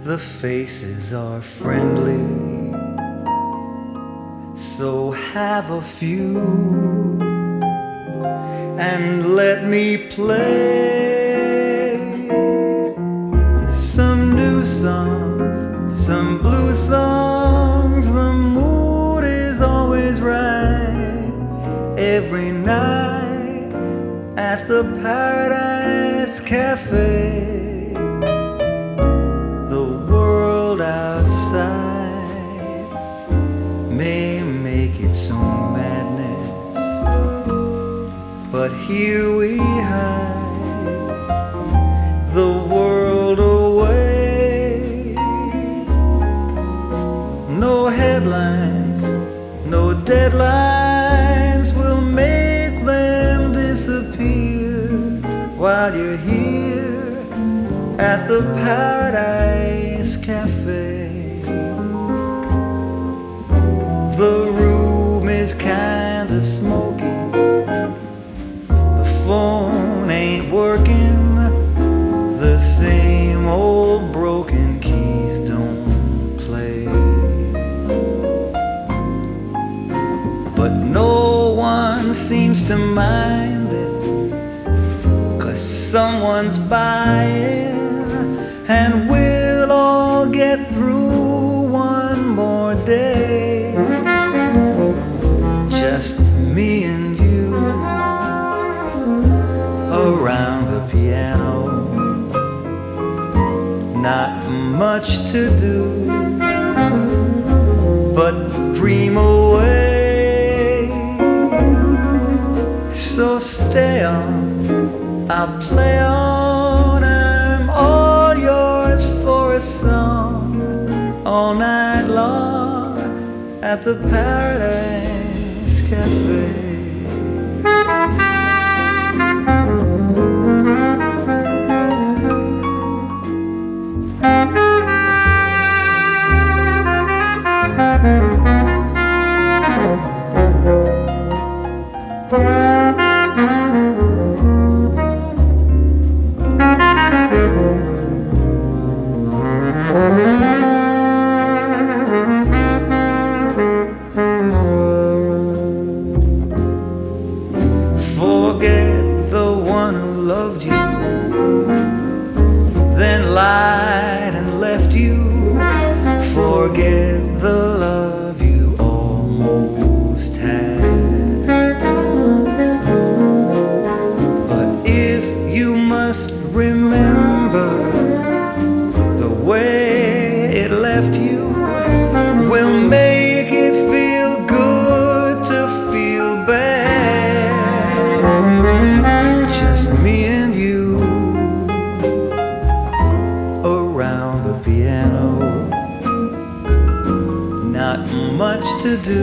the faces are friendly, so have a few and let me play some new songs, some blue songs. The mood is always right every night at the Paradise Cafe. The world outside may make its own madness, but here we hide the world away. No headlines, no deadlines will make them disappear while you're here at the Paradise Cafe. The room is kinda smoky, the phone ain't working, the same old broken keys don't play. But no one seems to mind it, 'cause someone's buying, and we'll all get through one more day. Just me and you around the piano. Not much to do but dream away. So stay on, I'll play on. I'm all yours for a song all night long at the Paradise Cafe. Forget the one who loved you, then lied and left you. Forget the love you almost had. But if you must remember the way it left you, will make it feel good to feel bad. Just me and you around the piano. Not much to do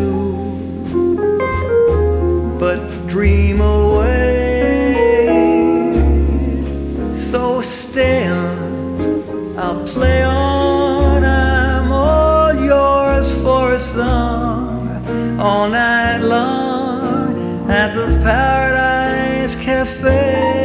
but dream away. So stay on, I'll play on. I'm all yours for a song all night long at the Paradise Cafe.